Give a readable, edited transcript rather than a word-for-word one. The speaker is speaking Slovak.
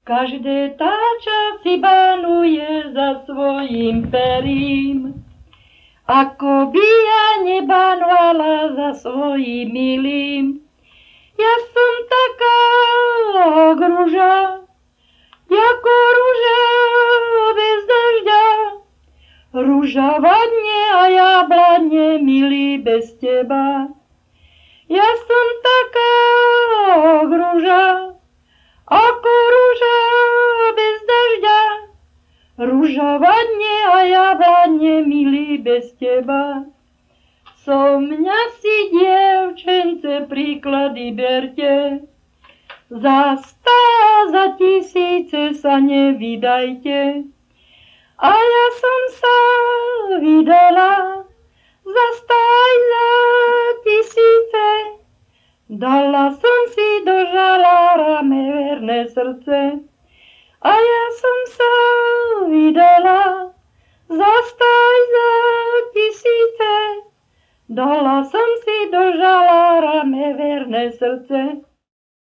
Každé táča si banuje za svojím perím, ako by ja nebanovala za svojím milým. Ja som taká rúža, ako rúža bez dažďa. Rúža vadne a jablane, milý, bez teba. Ja som taká rúža, ako rúža bez dažďa. Rúža vadne a jablane, milý, bez teba. So mňa si, dievčence, príklady berte. Za 100, za 1000 sa nevydajte. A ja som sa vydala za 100 aj za 1000. Dala som si do žalára mé verné srdce. A ja som sa vydala za 100 aj za 1000. Dala som si do žalára mé verné srdce.